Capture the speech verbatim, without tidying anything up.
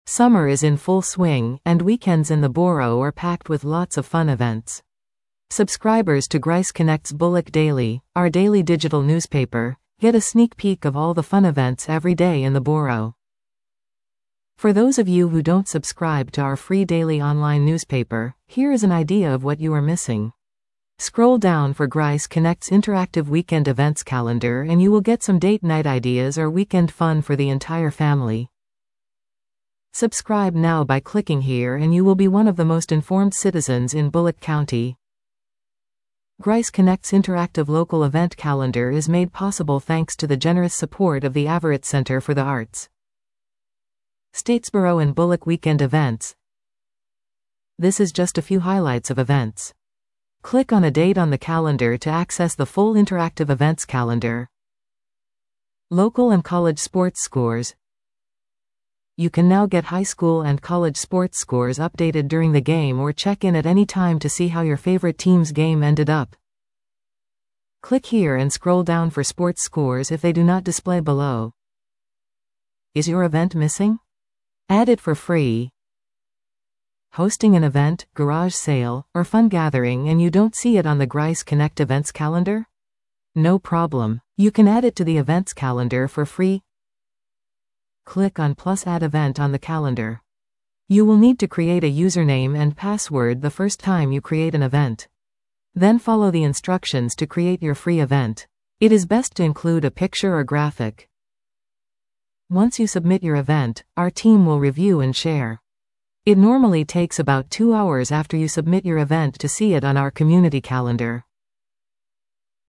Summer is in full swing, and weekends in the borough are packed with lots of fun events. Subscribers to Grice Connect's Bullock Daily, our daily digital newspaper, get a sneak peek of all the fun events every day in the borough. For those of you who don't subscribe to our free daily online newspaper, here is an idea of what you are missing. Scroll down for Grice Connect's interactive weekend events calendar and you will get some date night ideas or weekend fun for the entire family. Subscribe now by clicking here and you will be one of the most informed citizens in Bullock County. Grice Connect's interactive local event calendar is made possible thanks to the generous support of the Averitt Center for the Arts. Statesboro and Bullock weekend events. This is just a few highlights of events. Click on a date on the calendar to access the full interactive events calendar. Local and college sports scores. You can now get high school and college sports scores updated during the game or check in at any time to see how your favorite team's game ended up. Click here and scroll down for sports scores if they do not display below. Is your event missing? Add it for free. Hosting an event, garage sale, or fun gathering and you don't see it on the Grice Connect events calendar? No problem. You can add it to the events calendar for free. Click on plus add event on the calendar. You will need to create a username and password the first time you create an event. Then follow the instructions to create your free event. It is best to include a picture or graphic. Once you submit your event, our team will review and share. It normally takes about two hours after you submit your event to see it on our community calendar.